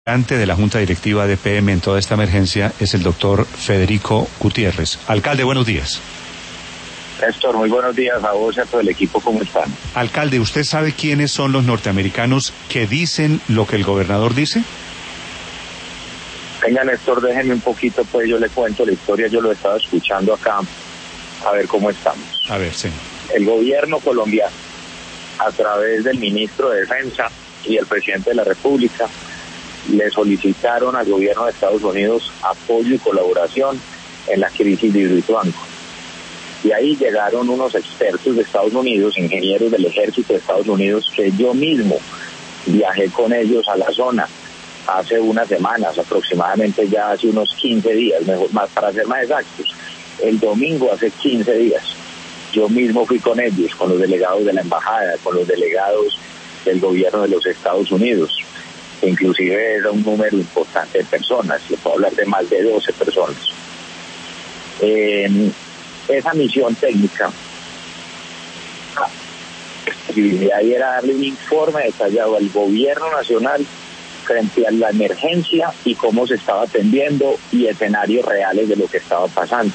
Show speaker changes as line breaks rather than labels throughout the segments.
De la Junta Directiva de EPM en toda esta emergencia es el doctor Federico Gutiérrez. Alcalde, buenos días.
Néstor, muy buenos días a vos y a todo el equipo, ¿cómo están?
Alcalde, ¿usted sabe quiénes son los norteamericanos que dicen lo que el gobernador dice?
Venga, Néstor, déjenme un poquito, pues yo le cuento la historia, yo lo he estado escuchando acá, a ver cómo estamos.
A ver, sí.
El gobierno colombiano, a través del ministro de Defensa y el presidente de la República, le solicitaron al gobierno de Estados Unidos apoyo y colaboración en la crisis de Hidroituango. Y ahí llegaron unos expertos de Estados Unidos, ingenieros del ejército de Estados Unidos, que yo mismo viajé con ellos a la zona hace unas semanas, aproximadamente ya hace unos 15 días, mejor, más para ser más exactos. El domingo hace 15 días, yo mismo fui con ellos, con los delegados de la embajada, con los delegados del gobierno de los Estados Unidos. Inclusive era un número importante de personas, le puedo hablar de más de 12 personas. Esa misión técnica, la era darle un informe detallado al gobierno nacional frente a la emergencia y cómo se estaba atendiendo y escenarios reales de lo que estaba pasando.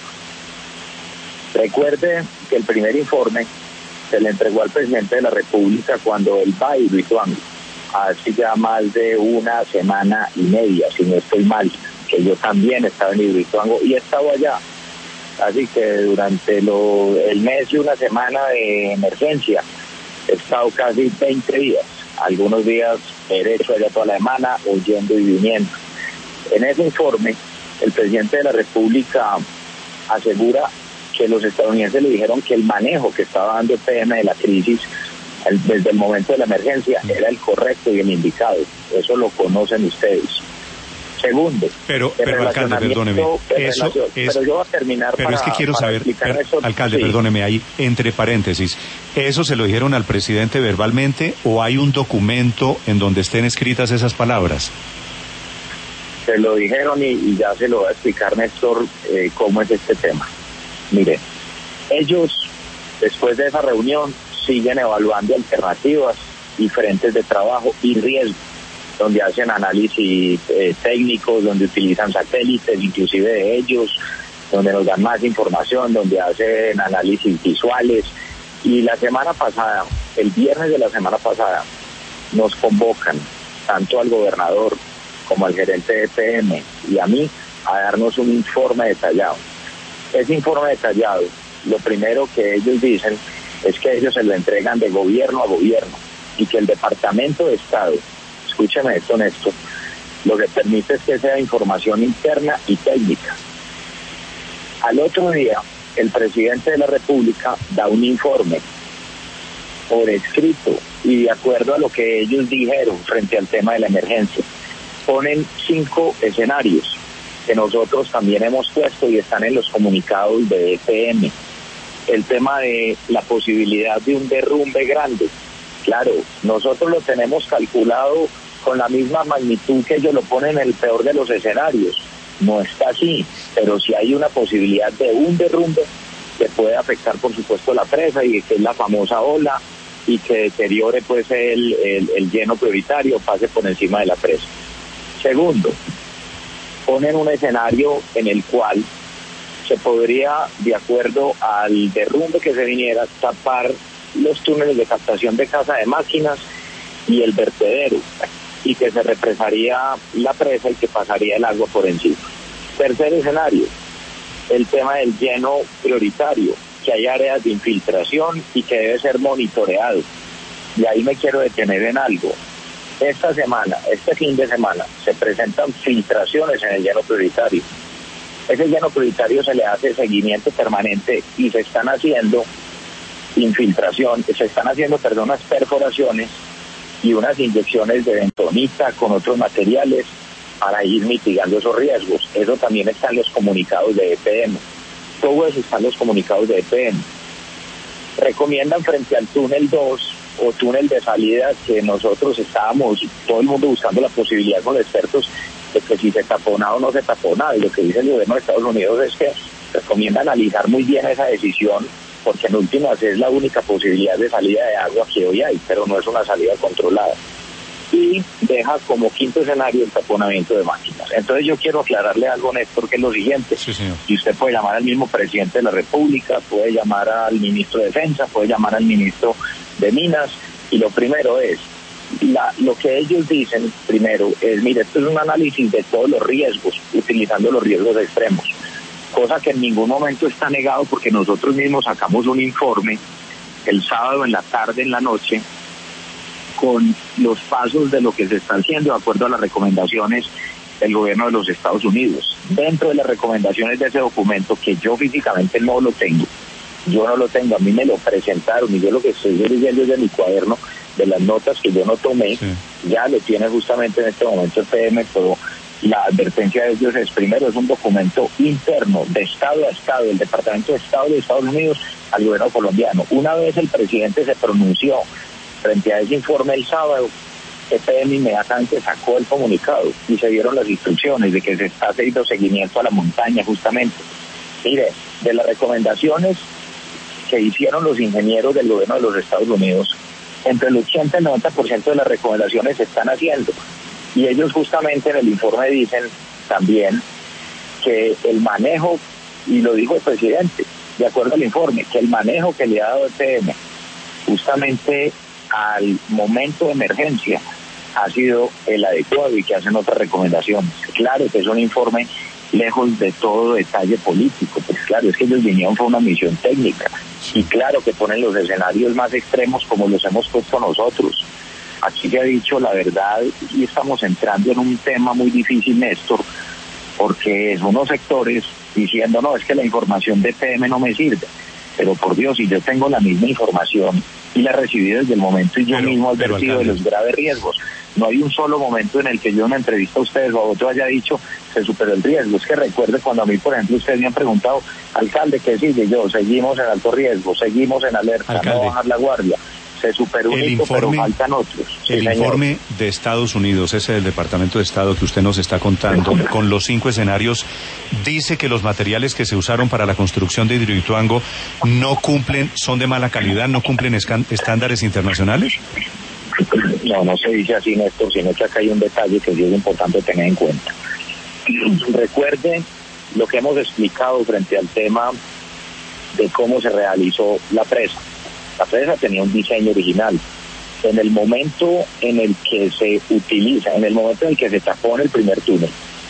Recuerde que el primer informe se le entregó al presidente de la República cuando él va a Hidroituango, hace ya más de una semana y media, si no estoy mal, que yo también estaba en Hidroituango y he estado allá. Así que durante el mes y una semana de emergencia he estado casi 20 días, algunos días derecho allá toda la semana, oyendo y viniendo. En ese informe, el presidente de la República asegura que los estadounidenses le dijeron que el manejo que estaba dando EPM de la crisis desde el momento de la emergencia era el correcto y el indicado. Eso lo conocen ustedes. Segundo,
pero alcalde, perdóneme,
pero yo voy a terminar.
Pero es que quiero saber, alcalde, sí. Perdóneme, ahí entre paréntesis, ¿eso se lo dijeron al presidente verbalmente o hay un documento en donde estén escritas esas palabras?
Se lo dijeron y ya se lo voy a explicar, Néstor, cómo es este tema. Mire, ellos después de esa reunión siguen evaluando alternativas y frentes de trabajo y riesgos, donde hacen análisis técnicos, donde utilizan satélites, inclusive de ellos, donde nos dan más información, donde hacen análisis visuales. Y la semana pasada, el viernes de la semana pasada, nos convocan tanto al gobernador como al gerente de EPM y a mí a darnos un informe detallado. Ese informe detallado, lo primero que ellos dicen es que ellos se lo entregan de gobierno a gobierno y que el Departamento de Estado, escúcheme esto, Néstor, lo que permite es que sea información interna y técnica. Al otro día, el presidente de la República da un informe por escrito y de acuerdo a lo que ellos dijeron frente al tema de la emergencia. Ponen 5 escenarios que nosotros también hemos puesto y están en los comunicados de EPM. El tema de la posibilidad de un derrumbe grande. Claro, nosotros lo tenemos calculado con la misma magnitud que ellos lo ponen en el peor de los escenarios. No está así, pero si hay una posibilidad de un derrumbe que puede afectar, por supuesto, la presa y que es la famosa ola y que deteriore pues el lleno prioritario, pase por encima de la presa. Segundo, ponen un escenario en el cual se podría, de acuerdo al derrumbe que se viniera, tapar los túneles de captación de casa de máquinas y el vertedero, y que se represaría la presa y que pasaría el agua por encima. Tercer escenario, el tema del lleno prioritario, que hay áreas de infiltración y que debe ser monitoreado. Y ahí me quiero detener en algo. Esta semana, este fin de semana, se presentan filtraciones en el lleno prioritario. Ese lleno prioritario se le hace seguimiento permanente y se están haciendo unas perforaciones y unas inyecciones de bentonita con otros materiales para ir mitigando esos riesgos. Eso también está en los comunicados de EPM. Todo eso está en los comunicados de EPM. Recomiendan frente al túnel 2 o túnel de salida que nosotros estábamos, todo el mundo buscando la posibilidad con los expertos de que si se taponaba o no se taponaba. Y lo que dice el gobierno de Estados Unidos es que recomienda analizar muy bien esa decisión, porque en últimas es la única posibilidad de salida de agua que hoy hay, pero no es una salida controlada. y deja como quinto escenario el taponamiento de máquinas. Entonces yo quiero aclararle algo, Néstor, que es lo siguiente.
Sí, señor.
Y usted puede llamar al mismo presidente de la República, puede llamar al ministro de Defensa, puede llamar al ministro de Minas, y lo primero es, lo que ellos dicen primero es, mire, esto es un análisis de todos los riesgos, utilizando los riesgos extremos, cosa que en ningún momento está negado, porque nosotros mismos sacamos un informe el sábado en la tarde, en la noche, con los pasos de lo que se está haciendo de acuerdo a las recomendaciones del gobierno de los Estados Unidos. Dentro de las recomendaciones de ese documento, que yo físicamente no lo tengo, a mí me lo presentaron y yo lo que estoy leyendo es de mi cuaderno, de las notas que yo no tomé, sí. Ya lo tiene justamente en este momento el PM, pero la advertencia de ellos es, primero, es un documento interno de Estado a Estado, del Departamento de Estado de Estados Unidos al gobierno colombiano. Una vez el presidente se pronunció frente a ese informe el sábado, EPM inmediatamente sacó el comunicado y se dieron las instrucciones de que se está haciendo seguimiento a la montaña justamente. Mire, de las recomendaciones que hicieron los ingenieros del gobierno de los Estados Unidos, entre el 80 y el 90% de las recomendaciones se están haciendo. Y ellos justamente en el informe dicen también que el manejo, y lo dijo el presidente, de acuerdo al informe, que el manejo que le ha dado EPM justamente al momento de emergencia ha sido el adecuado y que hacen otras recomendaciones. Claro que es un informe lejos de todo detalle político, pues claro, es que ellos vinieron por una misión técnica y claro que ponen los escenarios más extremos como los hemos puesto nosotros. Aquí se ha dicho la verdad y estamos entrando en un tema muy difícil, Néstor, porque son unos sectores diciendo, no, es que la información de PM no me sirve. Pero por Dios, si yo tengo la misma información y la he recibido desde el momento y yo mismo he advertido de los graves riesgos, no hay un solo momento en el que yo en una entrevista a ustedes o a otro haya dicho se superó el riesgo. Es que recuerde cuando a mí, por ejemplo, ustedes me han preguntado, alcalde, ¿qué sigue? Yo, seguimos en alto riesgo, seguimos en alerta, alcalde, no bajar la guardia. Se superó un hito, pero faltan otros.
El informe de Estados Unidos, ese del Departamento de Estado que usted nos está contando, con los 5 escenarios, dice que los materiales que se usaron para la construcción de Hidroituango no cumplen, son de mala calidad, no cumplen estándares internacionales.
No se dice así, Néstor, sino que acá hay un detalle que sí es importante tener en cuenta. Recuerden lo que hemos explicado frente al tema de cómo se realizó la presa. La presa tenía un diseño original. En el momento en el que se utiliza, en el momento en el que se tapó en el primer túnel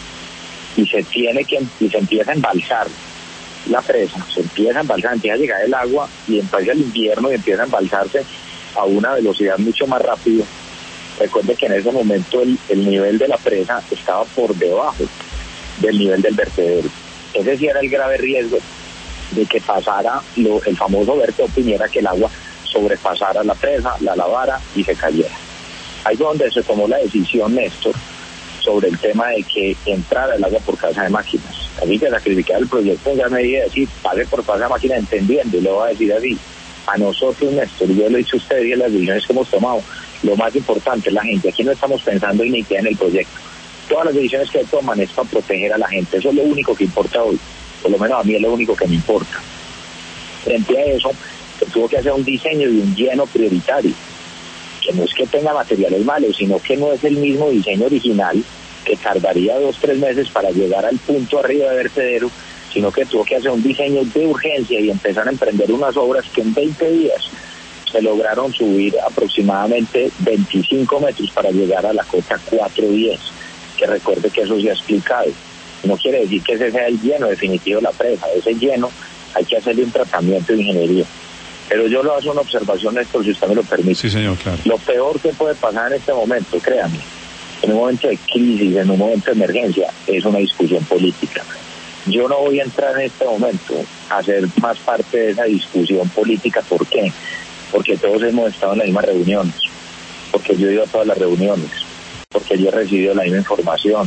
y se empieza a embalsar la presa, empieza a llegar el agua y empieza el invierno y empieza a embalsarse a una velocidad mucho más rápido. Recuerde que en ese momento el nivel de la presa estaba por debajo del nivel del vertedero. Ese sí era el grave riesgo de que pasara el famoso vertedero Piñera, que el agua sobrepasara la presa, la lavara y se cayera. Ahí fue donde se tomó la decisión, Néstor, sobre el tema de que entrara el agua por casa de máquinas. Así que sacrificar el proyecto ya me iba a decir, pase por casa de máquinas, entendiendo, y le voy a decir así, a nosotros, Néstor, yo lo he dicho a ustedes y en las decisiones que hemos tomado, lo más importante es la gente. Aquí no estamos pensando en iniquidad en el proyecto. Todas las decisiones que toman es para proteger a la gente. Eso es lo único que importa hoy. Por lo menos a mí es lo único que me importa. Frente a eso, se tuvo que hacer un diseño de un lleno prioritario, que no es que tenga materiales malos, sino que no es el mismo diseño original, que tardaría 2-3 meses para llegar al punto arriba de vertedero, sino que tuvo que hacer un diseño de urgencia y empezar a emprender unas obras que en 20 días se lograron subir aproximadamente 25 metros para llegar a la cota 410, que recuerde que eso se ha explicado. No quiere decir que ese sea el lleno definitivo de la presa, ese lleno hay que hacerle un tratamiento de ingeniería. Pero yo lo hago una observación, Néstor, si usted me lo permite.
Sí, señor, claro.
Lo peor que puede pasar en este momento, créame, en un momento de crisis, en un momento de emergencia, es una discusión política. Yo no voy a entrar en este momento a ser más parte de esa discusión política. ¿Por qué? Porque todos hemos estado en las mismas reuniones, porque yo he ido a todas las reuniones, porque yo he recibido la misma información,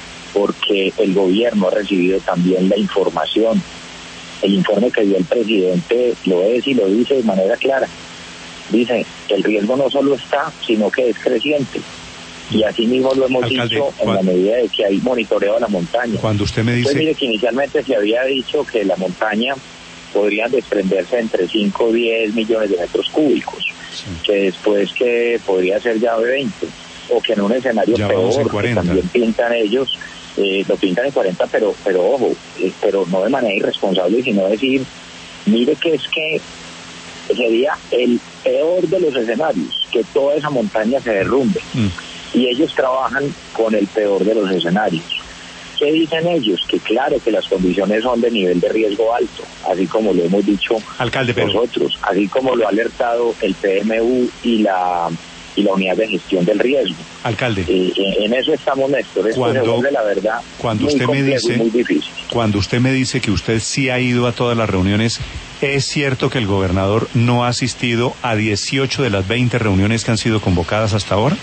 porque el gobierno ha recibido también la información. El informe que dio el presidente lo es y lo dice de manera clara. Dice que el riesgo no solo está, sino que es creciente. Y así mismo lo hemos dicho en la medida de que hay monitoreo de la montaña.
Cuando usted me dice...
Entonces, mire que inicialmente se había dicho que la montaña podrían desprenderse entre 5 o 10 millones de metros cúbicos, sí, que después que podría ser ya de 20. o que en un escenario
ya
peor, que también pintan ellos, lo pintan en 40, pero ojo, pero no de manera irresponsable, sino decir, mire que es que sería el peor de los escenarios, que toda esa montaña se derrumbe. Y ellos trabajan con el peor de los escenarios. ¿Qué dicen ellos? Que claro que las condiciones son de nivel de riesgo alto, así como lo hemos dicho
alcalde,
nosotros, así como lo ha alertado el PMU y la unidad de gestión del riesgo.
Alcalde,
en eso estamos, Néstor. Esto se vuelve, la verdad,
cuando usted me dice,
muy difícil.
Cuando usted me dice que usted sí ha ido a todas las reuniones, ¿es cierto que el gobernador no ha asistido a 18 de las 20 reuniones que han sido convocadas hasta ahora?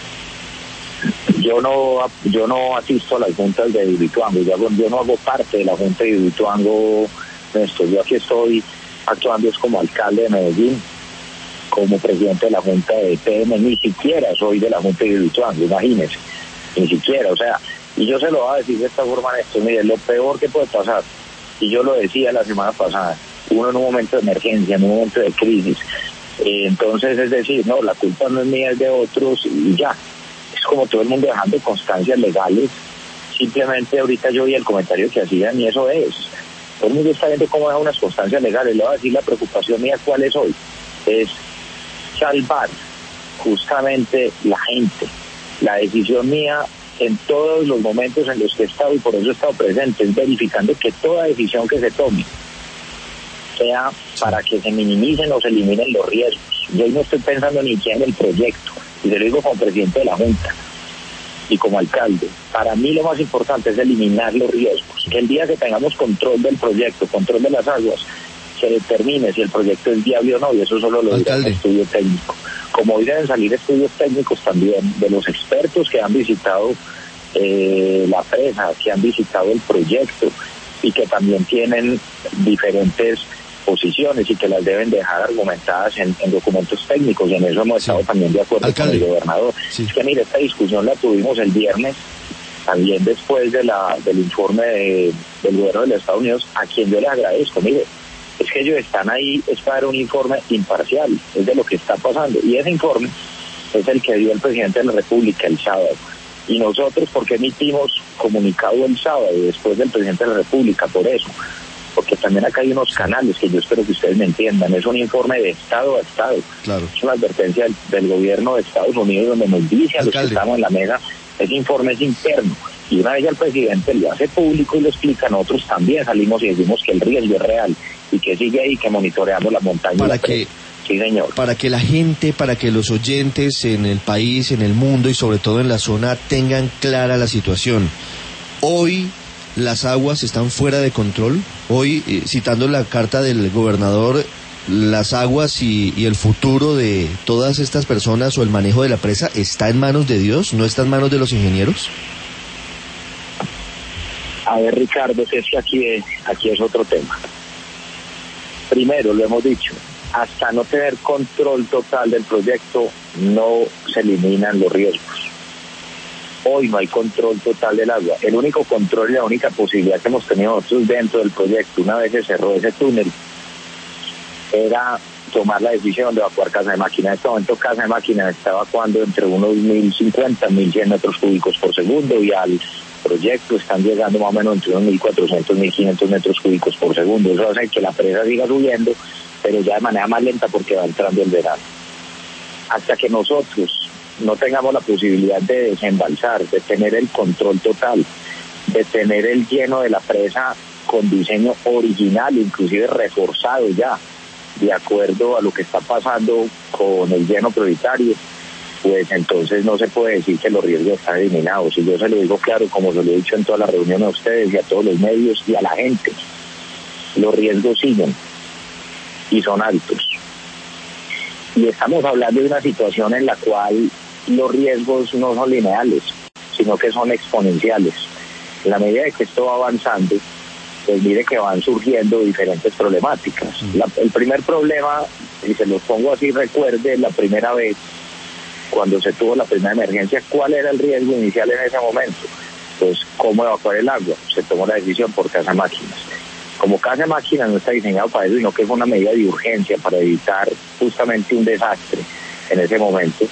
Yo no asisto a las juntas de Hidroituango, yo no hago parte de la junta de Hidroituango, Néstor. Yo aquí estoy actuando es como alcalde de Medellín, como presidente de la junta de PM, ni siquiera soy de la junta de Hidroituango, imagínese, ni siquiera, o sea, y yo se lo voy a decir de esta forma, Néstor, mire, lo peor que puede pasar, y yo lo decía la semana pasada, uno en un momento de emergencia, en un momento de crisis, entonces es decir, no, la culpa no es mía, es de otros, y ya. Es como todo el mundo dejando constancias legales. Simplemente ahorita yo vi el comentario que hacían y eso es. Todo el mundo está viendo cómo deja unas constancias legales. Le voy a decir la preocupación mía cuál es hoy. Es salvar justamente la gente. La decisión mía en todos los momentos en los que he estado y por eso he estado presente es verificando que toda decisión que se tome sea para que se minimicen o se eliminen los riesgos. Yo hoy no estoy pensando ni siquiera en el proyecto. Y te lo digo como presidente de la Junta y como alcalde. Para mí lo más importante es eliminar los riesgos. Que el día que tengamos control del proyecto, control de las aguas, se determine si el proyecto es viable o no, y eso solo lo dirá el estudio técnico. Como hoy deben salir estudios técnicos también de los expertos que han visitado la presa, que han visitado el proyecto y que también tienen diferentes posiciones y que las deben dejar argumentadas en documentos técnicos, y en eso hemos estado también de acuerdo con el gobernador. Es que mire, esta discusión la tuvimos el viernes, también después del informe del gobierno de los Estados Unidos, a quien yo les agradezco. Mire, es que ellos están ahí, es para dar un informe imparcial, es de lo que está pasando, y ese informe es el que dio el presidente de la República el sábado. Y nosotros, ¿por qué emitimos comunicado el sábado después del presidente de la República? Por eso, porque también acá hay unos canales que yo espero que ustedes me entiendan. Es un informe de Estado a Estado.
Claro.
Es una advertencia del gobierno de Estados Unidos donde nos dice a los que estamos en la mesa, ese informe es interno. Y una vez el presidente lo hace público y lo explica, nosotros también salimos y decimos que el riesgo es real y que sigue ahí, que monitoreamos la montaña. Sí, señor.
Para que la gente, para que los oyentes en el país, en el mundo y sobre todo en la zona tengan clara la situación. Hoy las aguas están fuera de control. Hoy, citando la carta del gobernador, las aguas y el futuro de todas estas personas o el manejo de la presa está en manos de Dios, no está en manos de los ingenieros.
A ver, Ricardo, es que aquí es otro tema. Primero, lo hemos dicho, hasta no tener control total del proyecto, no se eliminan los riesgos. Hoy no hay control total del agua. El único control y la única posibilidad que hemos tenido nosotros dentro del proyecto, una vez se cerró ese túnel, era tomar la decisión de evacuar Casa de Máquina. En este momento Casa de Máquina está evacuando entre unos 1.050, 1.100 metros cúbicos por segundo, y al proyecto están llegando más o menos entre unos 1.400, 1.500 metros cúbicos por segundo. Eso hace que la presa siga subiendo, pero ya de manera más lenta porque va entrando el verano. Hasta que nosotros no tengamos la posibilidad de desembalsar, de tener el control total, de tener el lleno de la presa con diseño original, inclusive reforzado ya, de acuerdo a lo que está pasando con el lleno prioritario, pues entonces no se puede decir que los riesgos están eliminados. Y yo se lo digo claro, como se lo he dicho en todas las reuniones a ustedes y a todos los medios y a la gente, los riesgos siguen y son altos. Y estamos hablando de una situación en la cual los riesgos no son lineales, sino que son exponenciales. En la medida de que esto va avanzando, pues mire que van surgiendo diferentes problemáticas. El primer problema, y se los pongo así, recuerde la primera vez, cuando se tuvo la primera emergencia, ¿cuál era el riesgo inicial en ese momento? Pues cómo evacuar el agua. Se tomó la decisión por Casa Máquinas. Como Casa Máquinas no está diseñado para eso, sino que es una medida de urgencia para evitar justamente un desastre en ese momento,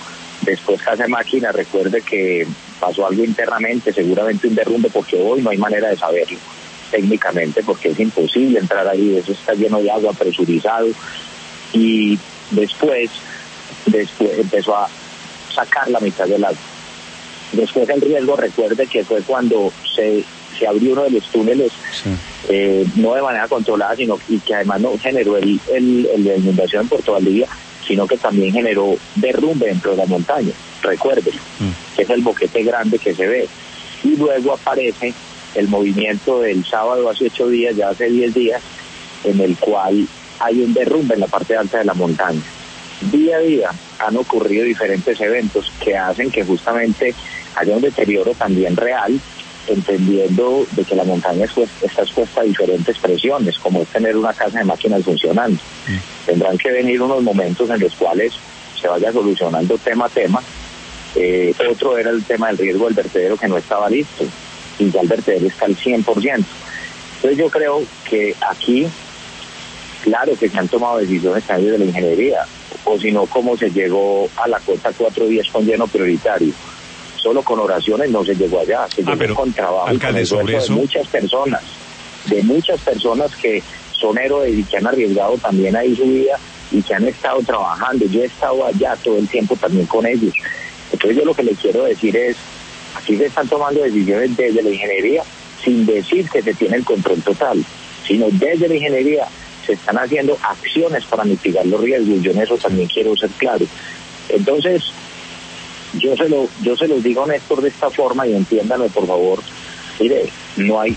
Después Casa de Máquina, recuerde que pasó algo internamente, seguramente un derrumbe, porque hoy no hay manera de saberlo técnicamente, porque es imposible entrar ahí, eso está lleno de agua, presurizado, y después empezó a sacar la mitad del agua. Después el riesgo, recuerde que fue cuando se abrió uno de los túneles, sí, no de manera controlada, sino y que además no generó la inundación en Puerto Valdivia, sino que también generó derrumbe dentro de la montaña. Recuerde, que es el boquete grande que se ve. Y luego aparece el movimiento del sábado hace 8 días, ya hace 10 días, en el cual hay un derrumbe en la parte alta de la montaña. Día a día han ocurrido diferentes eventos que hacen que justamente haya un deterioro también real, entendiendo de que la montaña está expuesta a diferentes presiones, como es tener una casa de máquinas funcionando. Tendrán que venir unos momentos en los cuales se vaya solucionando tema a tema. Otro era el tema del riesgo del vertedero, que no estaba listo, y ya el vertedero está al 100%. Entonces yo creo que aquí, claro que se han tomado decisiones también de la ingeniería, o si no, cómo se llegó a la cuota 4 días con lleno prioritario. Solo con oraciones no se llegó allá, se llegó con trabajo,
alcalde,
y con el esfuerzo de muchas personas que son héroes y que han arriesgado también ahí su vida y que han estado trabajando. Yo he estado allá todo el tiempo también con ellos. Entonces yo lo que les quiero decir es, aquí se están tomando decisiones desde la ingeniería, sin decir que se tiene el control total, sino desde la ingeniería se están haciendo acciones para mitigar los riesgos. Yo en eso también quiero ser claro. Entonces, yo se los digo, Néstor, de esta forma, y entiéndanme por favor. Mire, no hay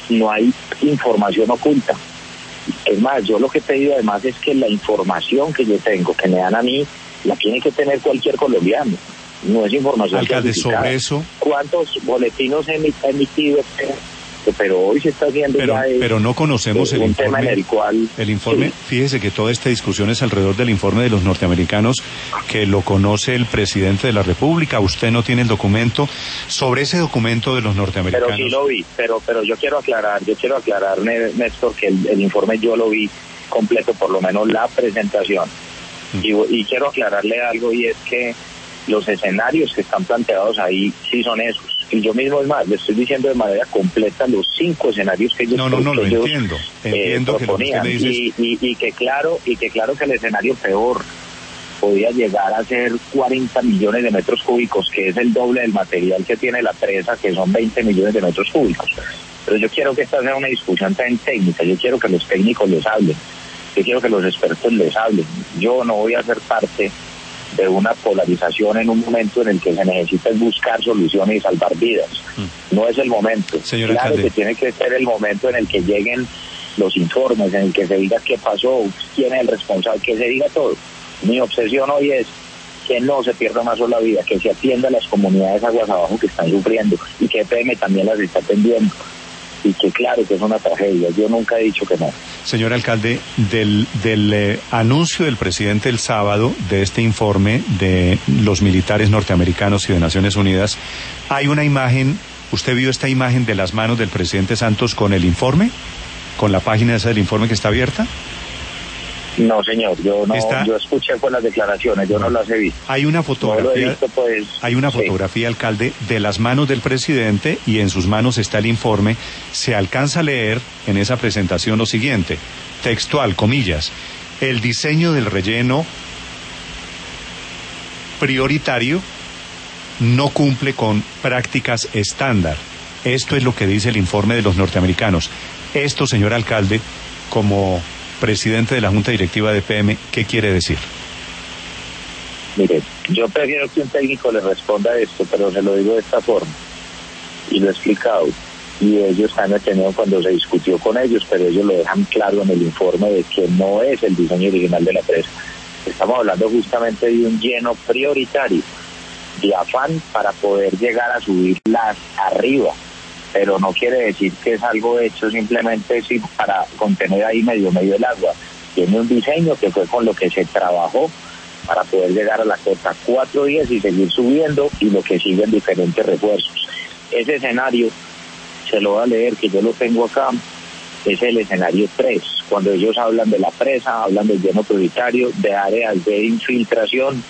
información oculta. Es más, yo lo que he pedido además es que la información que yo tengo, que me dan a mí, la tiene que tener cualquier colombiano. No es información.
Alcalde, sobre eso,
¿cuántos boletinos he emitido? Pero hoy se está haciendo
pero no conocemos el informe.
Tema en el cual,
el informe, sí. Fíjese que toda esta discusión es alrededor del informe de los norteamericanos, que lo conoce el presidente de la República. Usted no tiene el documento. Sobre ese documento de los norteamericanos.
Pero sí lo vi, pero yo quiero aclarar, Néstor, que el informe yo lo vi completo, por lo menos la presentación. Y quiero aclararle algo, y es que los escenarios que están planteados ahí sí son esos. Y yo mismo, es más, le estoy diciendo de manera completa los 5 escenarios que ellos
lo entiendo
proponían.
Que
y que claro que el escenario peor podía llegar a ser 40 millones de metros cúbicos, que es el doble del material que tiene la presa, que son 20 millones de metros cúbicos. Pero yo quiero que esta sea una discusión tan técnica, yo quiero que los técnicos les hablen, yo quiero que los expertos les hablen. Yo no voy a ser parte de una polarización en un momento en el que se necesita buscar soluciones y salvar vidas. No es el momento.
Señor
claro
alcalde,
que tiene que ser el momento en el que lleguen los informes, en el que se diga qué pasó, quién es el responsable, que se diga todo. Mi obsesión hoy es que no se pierda más la vida, que se atienda a las comunidades aguas abajo que están sufriendo, y que EPM también las está atendiendo. Y que claro que es una tragedia, yo nunca he dicho que no.
Señor alcalde, del anuncio del presidente el sábado de este informe de los militares norteamericanos y de Naciones Unidas, hay una imagen, ¿usted vio esta imagen de las manos del presidente Santos con el informe? ¿Con la página esa del informe que está abierta?
No, señor, yo escuché por las declaraciones, yo no las he visto.
Hay una fotografía,
no lo he visto, pues,
hay una fotografía, sí, alcalde, de las manos del presidente, y en sus manos está el informe. Se alcanza a leer en esa presentación lo siguiente, textual, comillas: el diseño del relleno prioritario no cumple con prácticas estándar. Esto es lo que dice el informe de los norteamericanos. Esto, señor alcalde, como presidente de la Junta Directiva de EPM, ¿qué quiere decir?
Mire, yo prefiero que un técnico le responda esto, pero se lo digo de esta forma, y lo he explicado, y ellos han tenido cuando se discutió con ellos, pero ellos lo dejan claro en el informe de que no es el diseño original de la presa. Estamos hablando justamente de un lleno prioritario, de afán para poder llegar a subirlas arriba, pero no quiere decir que es algo hecho simplemente para contener ahí medio el agua. Tiene un diseño que fue con lo que se trabajó para poder llegar a la cota 4 días y seguir subiendo, y lo que siguen diferentes refuerzos. Ese escenario, se lo voy a leer, que yo lo tengo acá, es el escenario 3. Cuando ellos hablan de la presa, hablan del lleno prioritario, de áreas de infiltración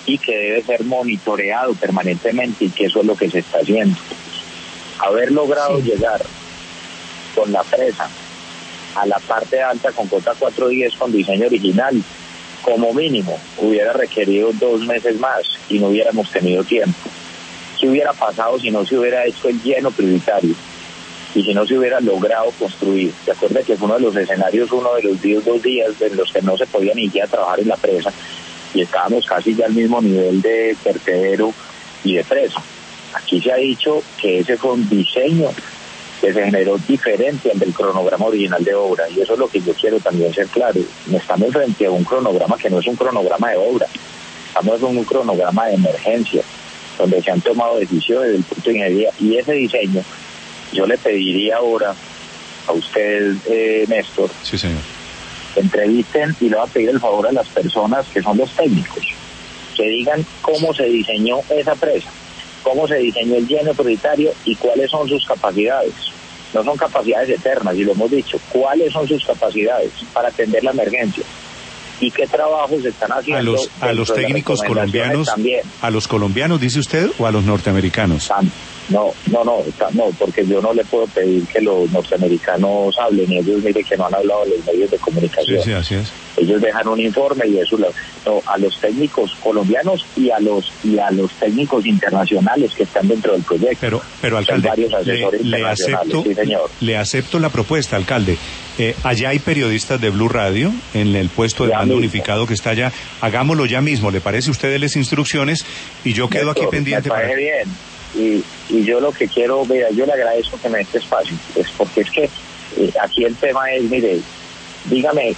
y que debe ser monitoreado permanentemente, y que eso es lo que se está haciendo. Haber logrado llegar con la presa a la parte alta con cota 410 con diseño original, como mínimo hubiera requerido 2 meses más y no hubiéramos tenido tiempo. ¿Qué hubiera pasado si no se hubiera hecho el lleno prioritario y si no se hubiera logrado construir? ¿Se acuerda que fue uno de los escenarios, uno de los 2 días en los que no se podía ni siquiera trabajar en la presa y estábamos casi ya al mismo nivel de vertedero y de presa? Aquí se ha dicho que ese fue un diseño que se generó diferente al del cronograma original de obra, y eso es lo que yo quiero también ser claro. Estamos frente a un cronograma que no es un cronograma de obra, estamos en un cronograma de emergencia, donde se han tomado decisiones desde el punto de ingeniería, y ese diseño, yo le pediría ahora a usted, Néstor,
sí, señor,
entrevisten y le va a pedir el favor a las personas que son los técnicos, que digan cómo se diseñó esa presa, cómo se diseñó el lleno prioritario y cuáles son sus capacidades. No son capacidades eternas, y lo hemos dicho. ¿Cuáles son sus capacidades para atender la emergencia? ¿Y qué trabajos están haciendo?
A los técnicos colombianos también. ¿A los colombianos, dice usted, o a los norteamericanos?
No, porque yo no le puedo pedir que los norteamericanos hablen, y ellos, mire, que no han hablado a los medios de comunicación.
Sí, así es.
Ellos dejan un informe y eso a los técnicos colombianos y a los técnicos internacionales que están dentro del proyecto.
Pero alcalde,
varios asesores internacionales, sí, señor.
Le acepto la propuesta, alcalde. Allá hay periodistas de Blue Radio en el puesto de mando unificado que está allá. Hagámoslo ya mismo. ¿Le parece? Usted déles instrucciones y yo quedo aquí pendiente.
Me parece bien. Y yo lo que quiero, mira, yo le agradezco que me dé este espacio, pues, porque es que aquí el tema es, mire, dígame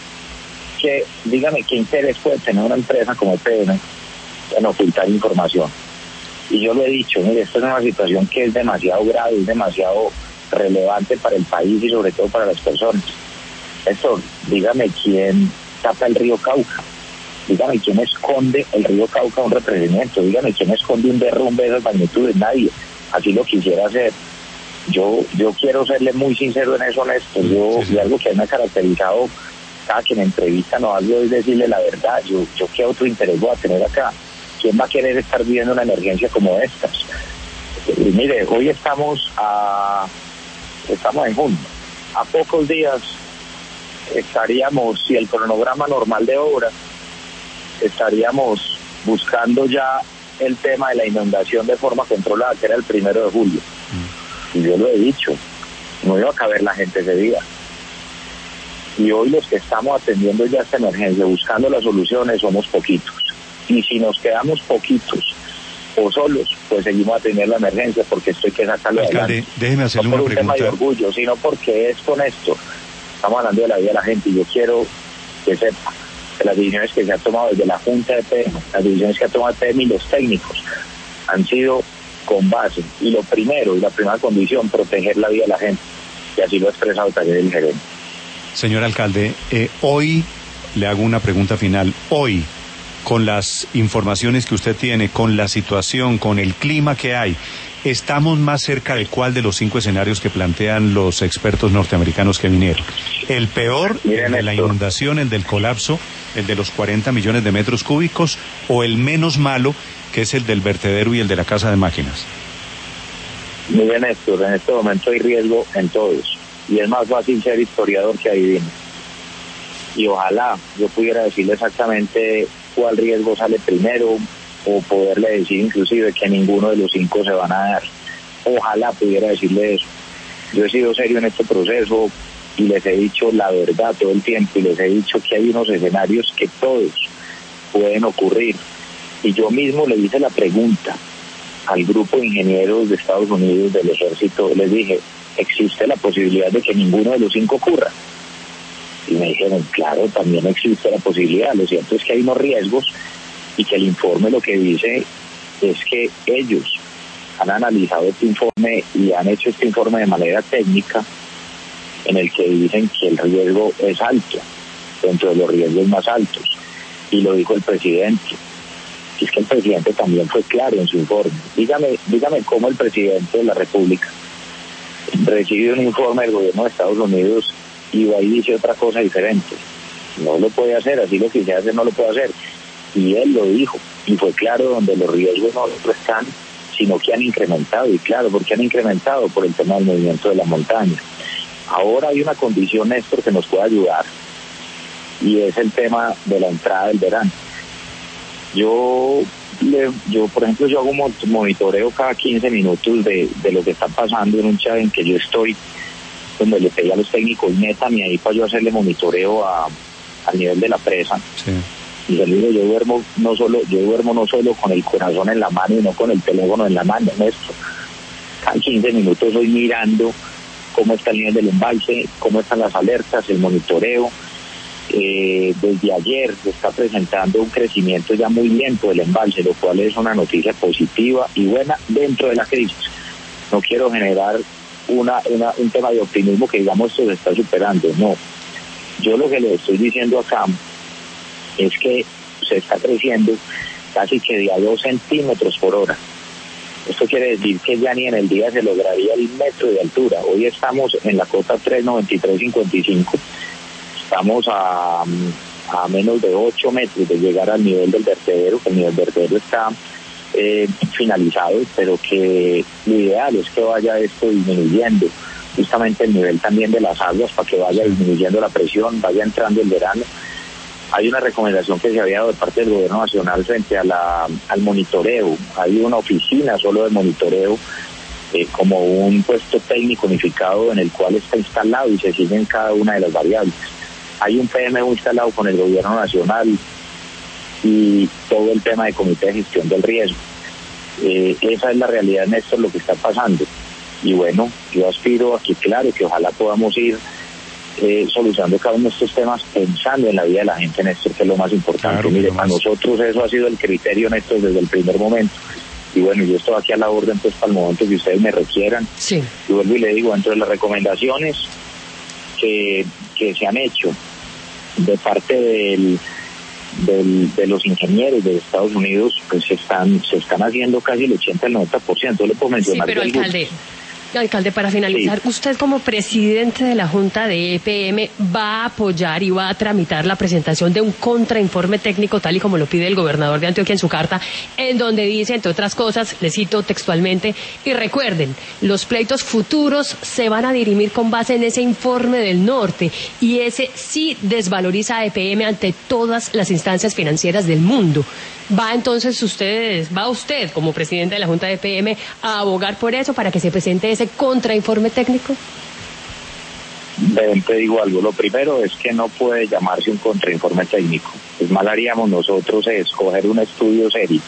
qué interés puede tener una empresa como EPM en ocultar información. Y yo lo he dicho, mire, esta es una situación que es demasiado grave, es demasiado relevante para el país y sobre todo para las personas. Esto, dígame quién tapa el río Cauca, dígame quién esconde el río Cauca un represamiento, dígame quién esconde un derrumbe de esas magnitudes. Nadie. Así lo quisiera hacer. Yo quiero serle muy sincero en eso, Néstor. Y algo que me ha caracterizado cada que me entrevista no hablo es decirle la verdad. Yo qué otro interés voy a tener acá. ¿Quién va a querer estar viviendo una emergencia como estas? Y mire, hoy estamos en junio. A pocos días estaríamos, si el cronograma normal de obra, estaríamos buscando ya el tema de la inundación de forma controlada, que era el 1 de julio. Y yo lo he dicho, no iba a caber la gente ese día. Y hoy los que estamos atendiendo ya esta emergencia, buscando las soluciones, somos poquitos. Y si nos quedamos poquitos o solos, pues seguimos atendiendo la emergencia, porque esto hay que sacarlo adelante.
Déjeme hacerle una pregunta.
No por un tema de orgullo, sino porque es con esto. Estamos hablando de la vida de la gente, y yo quiero que sepa que las decisiones que se han tomado desde la Junta de PM, las decisiones que ha tomado PM y los técnicos, han sido con base, y la primera condición, proteger la vida de la gente, y así lo ha expresado también el gerente.
Señor alcalde, hoy le hago una pregunta final. Hoy, con las informaciones que usted tiene, con la situación, con el clima que hay, ¿estamos más cerca de cuál de los 5 escenarios que plantean los expertos norteamericanos que vinieron? ¿El peor, el de la inundación, el del colapso, el de los 40 millones de metros cúbicos, o el menos malo, que es el del vertedero y el de la casa de máquinas?
Mire, Néstor, en este momento hay riesgo en todos, y es más fácil ser historiador que adivino. Y ojalá yo pudiera decirle exactamente cuál riesgo sale primero, o poderle decir inclusive que ninguno de los 5 se van a dar. Ojalá pudiera decirle eso. Yo he sido serio en este proceso y les he dicho la verdad todo el tiempo, y les he dicho que hay unos escenarios que todos pueden ocurrir. Y yo mismo le hice la pregunta al grupo de ingenieros de Estados Unidos del ejército, les dije, ¿existe la posibilidad de que ninguno de los 5 ocurra? Y me dijeron, claro, también existe la posibilidad. Lo cierto es que hay unos riesgos, y que el informe lo que dice es que ellos han analizado este informe y han hecho este informe de manera técnica, en el que dicen que el riesgo es alto, dentro de los riesgos más altos. Y lo dijo el presidente. Y es que el presidente también fue claro en su informe. Dígame cómo el presidente de la República recibe un informe del gobierno de Estados Unidos y va y dice otra cosa diferente. No lo puede hacer, así lo que se hace no lo puede hacer. Y él lo dijo, y fue claro donde los riesgos no están, sino que han incrementado. Y claro, ¿por qué han incrementado? Por el tema del movimiento de la montaña. Ahora hay una condición, Néstor, que nos puede ayudar, y es el tema de la entrada del verano. Yo por ejemplo, yo hago un monitoreo cada 15 minutos de lo que está pasando en un chat en que yo estoy, donde le pedí a los técnicos, métame ahí para yo hacerle monitoreo al nivel de la presa.
Sí.
Y yo digo, yo duermo no solo con el corazón en la mano y no con el teléfono en la mano, Néstor. Cada 15 minutos estoy mirando cómo está el nivel del embalse, cómo están las alertas, el monitoreo. Desde ayer se está presentando un crecimiento ya muy lento del embalse, lo cual es una noticia positiva y buena dentro de la crisis. No quiero generar un tema de optimismo que digamos esto se está superando, no. Yo lo que le estoy diciendo acá es que se está creciendo casi que de a 2 centímetros por hora. Esto quiere decir que ya ni en el día se lograría el metro de altura. Hoy estamos en la cota 393.55. Estamos a menos de 8 metros de llegar al nivel del vertedero, que el nivel del vertedero está finalizado, pero que lo ideal es que vaya esto disminuyendo, justamente el nivel también de las aguas, para que vaya disminuyendo la presión, vaya entrando el verano. Hay una recomendación que se había dado de parte del gobierno nacional frente al monitoreo. Hay una oficina solo de monitoreo, como un puesto técnico unificado en el cual está instalado y se siguen cada una de las variables. Hay un PMU instalado con el gobierno nacional y todo el tema de comité de gestión del riesgo. Esa es la realidad, Néstor, lo que está pasando. Y bueno, yo aspiro a que, claro, que ojalá podamos ir solucionando cada uno de estos temas pensando en la vida de la gente, Néstor, que es lo más importante.
Claro,
Mire, para nosotros eso ha sido el criterio, Néstor, desde el primer momento. Y bueno, yo estoy aquí a la orden pues para el momento que ustedes me requieran.
Sí.
Y vuelvo y le digo, dentro de las recomendaciones que se han hecho de parte de los ingenieros de Estados Unidos, pues se están haciendo casi el 80 al 90%. Le puedo mencionar.
Sí, pero alcalde, para finalizar, sí. Usted como presidente de la Junta de EPM va a apoyar y va a tramitar la presentación de un contrainforme técnico tal y como lo pide el gobernador de Antioquia en su carta, en donde dice, entre otras cosas, le cito textualmente, y recuerden, los pleitos futuros se van a dirimir con base en ese informe del norte, y ese sí desvaloriza a EPM ante todas las instancias financieras del mundo. ¿Va usted como presidente de la Junta de EPM a abogar por eso para que se presente ese contrainforme técnico?
Te digo algo, lo primero es que no puede llamarse un contrainforme técnico. Es mal haríamos nosotros escoger un estudio serio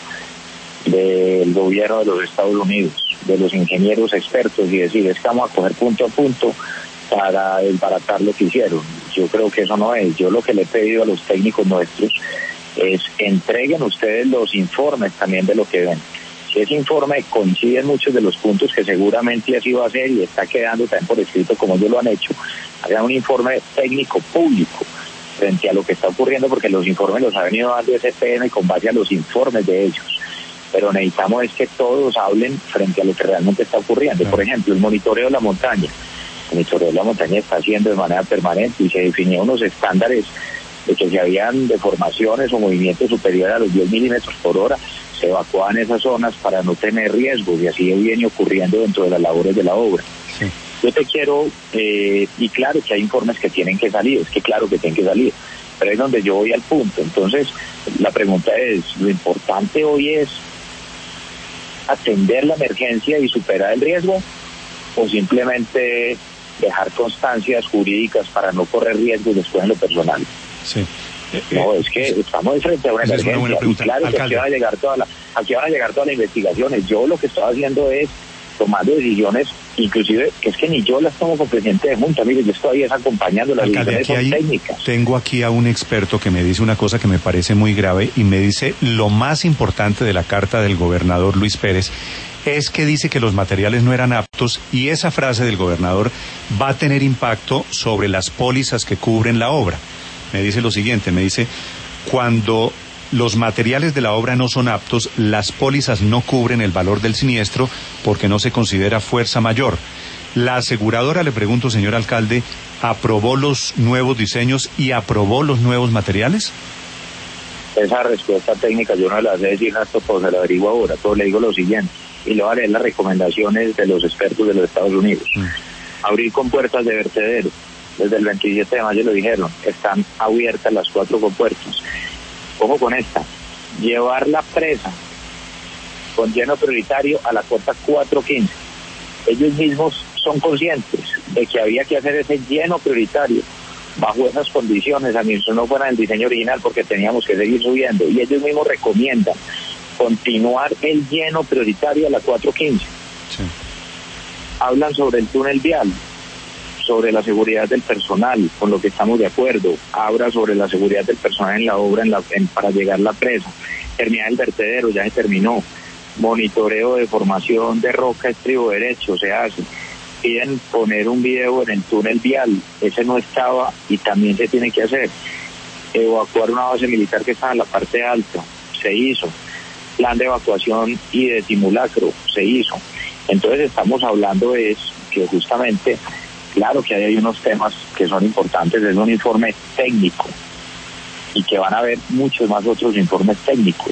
del gobierno de los Estados Unidos, de los ingenieros expertos, y decir, es que vamos a coger punto a punto para desbaratar lo que hicieron. Yo creo que eso no es. Yo lo que le he pedido a los técnicos nuestros es entreguen ustedes los informes también de lo que ven. Si ese informe coincide en muchos de los puntos, que seguramente así va a ser y está quedando también por escrito como ellos lo han hecho, hagan un informe técnico público frente a lo que está ocurriendo, porque los informes los ha venido dando SPM con base a los informes de ellos. Pero necesitamos es que todos hablen frente a lo que realmente está ocurriendo. Por ejemplo, el monitoreo de la montaña. El monitoreo de la montaña está haciendo de manera permanente y se definieron unos estándares de que si habían deformaciones o movimientos superiores a los 10 milímetros por hora, se evacuaban esas zonas para no tener riesgos, y así viene ocurriendo dentro de las labores de la obra. Sí. Yo te quiero, y claro que hay informes que tienen que salir, es que claro que tienen que salir, pero es donde yo voy al punto. Entonces, la pregunta es, ¿lo importante hoy es atender la emergencia y superar el riesgo, o simplemente dejar constancias jurídicas para no correr riesgos después en lo personal?
Sí.
No, es que estamos frente a una emergencia, y claro que aquí van a llegar todas las investigaciones. Yo lo que estoy haciendo es tomando decisiones, inclusive que es que ni yo las tomo como presidente de Junta. Mire, yo estoy acompañando las decisiones técnicas.
Tengo aquí a un experto que me dice una cosa que me parece muy grave, y me dice lo más importante de la carta del gobernador Luis Pérez es que dice que los materiales no eran aptos, y esa frase del gobernador va a tener impacto sobre las pólizas que cubren la obra. Me dice lo siguiente, me dice, cuando los materiales de la obra no son aptos, las pólizas no cubren el valor del siniestro porque no se considera fuerza mayor. La aseguradora, le pregunto, señor alcalde, ¿aprobó los nuevos diseños y aprobó los nuevos materiales?
Esa respuesta técnica yo no la sé decir, Néstor, pues se la averiguo ahora, pero le digo lo siguiente, y le voy a leer las recomendaciones de los expertos de los Estados Unidos. Abrir compuertas de vertedero. Desde el 27 de mayo lo dijeron, están abiertas las 4 compuertas. Ojo con esta, llevar la presa con lleno prioritario a la cuota 415. Ellos mismos son conscientes de que había que hacer ese lleno prioritario bajo esas condiciones, a mí eso no fuera el diseño original porque teníamos que seguir subiendo, y ellos mismos recomiendan continuar el lleno prioritario a la 415. Sí. Hablan sobre el túnel vial, sobre la seguridad del personal, con lo que estamos de acuerdo. Habla sobre la seguridad del personal en la obra para llegar a la presa. Terminar el vertedero, ya se terminó. Monitoreo de formación de roca, estribo derecho, se hace. Piden poner un video en el túnel vial, ese no estaba y también se tiene que hacer. Evacuar una base militar que estaba en la parte alta, se hizo. Plan de evacuación y de simulacro, se hizo. Entonces estamos hablando de eso, que justamente, claro que hay unos temas que son importantes, es un informe técnico y que van a haber muchos más otros informes técnicos.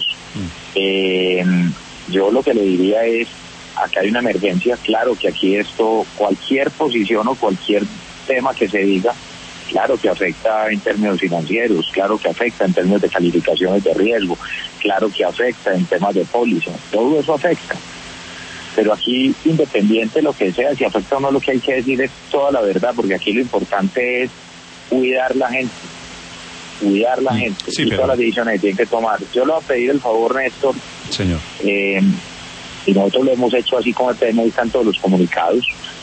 Yo lo que le diría es, acá hay una emergencia, claro que aquí cualquier posición o cualquier tema que se diga, claro que afecta en términos financieros, claro que afecta en términos de calificaciones de riesgo, claro que afecta en temas de póliza, todo eso afecta. Pero aquí, independiente de lo que sea, si afecta o no, lo que hay que decir es toda la verdad, porque aquí lo importante es cuidar la gente,
sí,
y todas las decisiones que tienen que tomar. Yo le voy a pedir el favor, Néstor,
señor,
y nosotros lo hemos hecho así como ustedes me dicen todos los comunicados,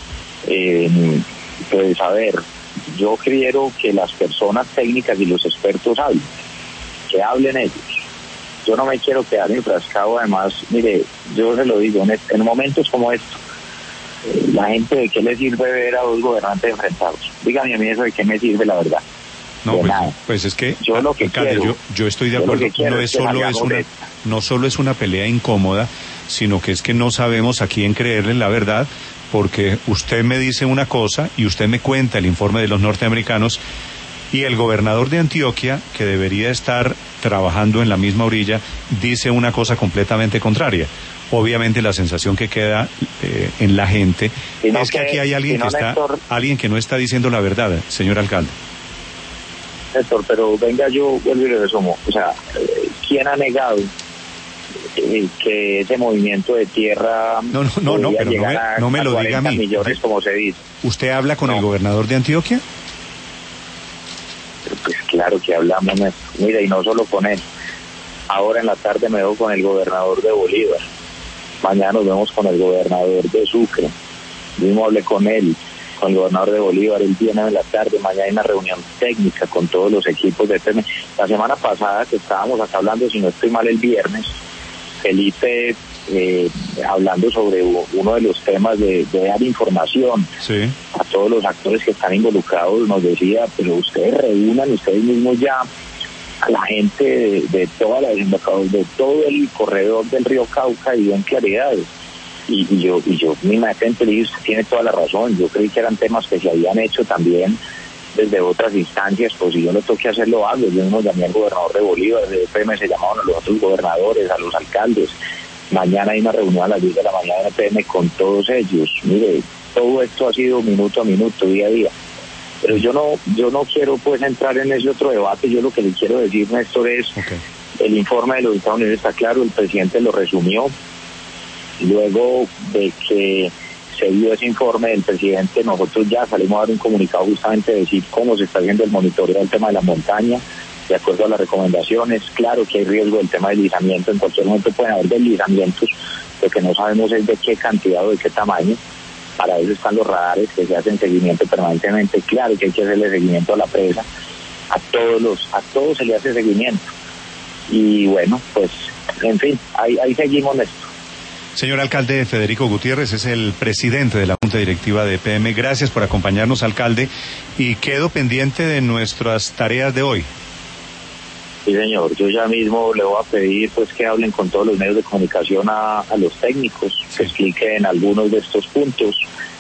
pues a ver, yo quiero que las personas técnicas y los expertos hablen, que hablen ellos. Yo no me quiero quedar enfrascado, además, mire, yo se lo digo, en momentos como estos, la gente, ¿de qué le sirve ver a 2 gobernantes enfrentados? Dígame a mí eso, ¿de qué me sirve la verdad?
No, pues es que,
yo lo que quiero,
yo estoy de acuerdo, no solo es una pelea incómoda, sino que es que no sabemos a quién creerle la verdad, porque usted me dice una cosa y usted me cuenta el informe de los norteamericanos, y el gobernador de Antioquia, que debería estar trabajando en la misma orilla, dice una cosa completamente contraria. Obviamente la sensación que queda en la gente es que aquí hay alguien alguien que no está diciendo la verdad, señor alcalde.
Néstor, pero venga, yo vuelvo y le resumo. O sea, ¿quién ha negado que ese movimiento de tierra
pero no me lo diga a mí?
Millones, como se dice.
¿Usted habla con el gobernador de Antioquia?
Pues claro que hablamos, Néstor. Mira, y no solo con él. Ahora en la tarde me veo con el gobernador de Bolívar. Mañana nos vemos con el gobernador de Sucre. Yo mismo hablé con él, con el gobernador de Bolívar. Él viene en la tarde. Mañana hay una reunión técnica con todos los equipos de EPM. La semana pasada que estábamos acá hablando, si no estoy mal, el viernes, Felipe, hablando sobre uno de los temas de dar información a todos los actores que están involucrados, nos decía, pero ustedes reúnan ustedes mismos ya a la gente de toda la desembarcadora, de todo el corredor del río Cauca, y den claridades. Y yo inmediatamente le dije, usted tiene toda la razón, yo creí que eran temas que se habían hecho también desde otras instancias, pues si yo lo tengo que hacer, lo hago. Yo mismo llamé al gobernador de Bolívar, de EPM, se llamaban a los otros gobernadores, a los alcaldes. Mañana hay una reunión a las 10 de la mañana en EPM con todos ellos. Mire, todo esto ha sido minuto a minuto, día a día. Pero yo no quiero pues entrar en ese otro debate. Yo lo que le quiero decir, Néstor, es el informe de los Estados Unidos está claro, el presidente lo resumió. Luego de que se dio ese informe del presidente, nosotros ya salimos a dar un comunicado justamente de decir cómo se está haciendo el monitoreo del tema de la montaña, de acuerdo a las recomendaciones. Claro que hay riesgo del tema del deslizamiento, en cualquier momento pueden haber deslizamientos, lo que no sabemos es de qué cantidad o de qué tamaño. Para eso están los radares que se hacen seguimiento permanentemente. Claro que hay que hacerle seguimiento a la presa, a todos se le hace seguimiento. Y bueno, pues, en fin, ahí seguimos, Néstor.
Señor alcalde, Federico Gutiérrez es el presidente de la Junta Directiva de EPM. Gracias por acompañarnos, alcalde, y quedo pendiente de nuestras tareas de hoy.
Sí, señor, yo ya mismo le voy a pedir pues que hablen con todos los medios de comunicación a los técnicos, que expliquen algunos de estos puntos,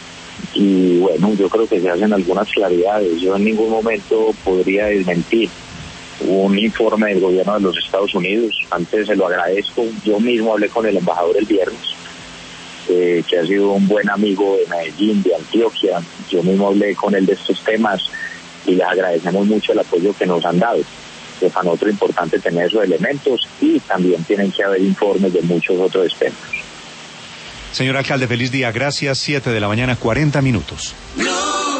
y bueno, yo creo que se hacen algunas claridades. Yo en ningún momento podría desmentir un informe del gobierno de los Estados Unidos. Antes se lo agradezco. Yo mismo hablé con el embajador el viernes, que ha sido un buen amigo de Medellín, de Antioquia. Yo mismo hablé con él de estos temas y les agradecemos mucho el apoyo que nos han dado. Es para nosotros importante tener esos elementos y también tienen que haber informes de muchos otros temas.
Señor alcalde, feliz día. Gracias. 7 de la mañana, 40 minutos.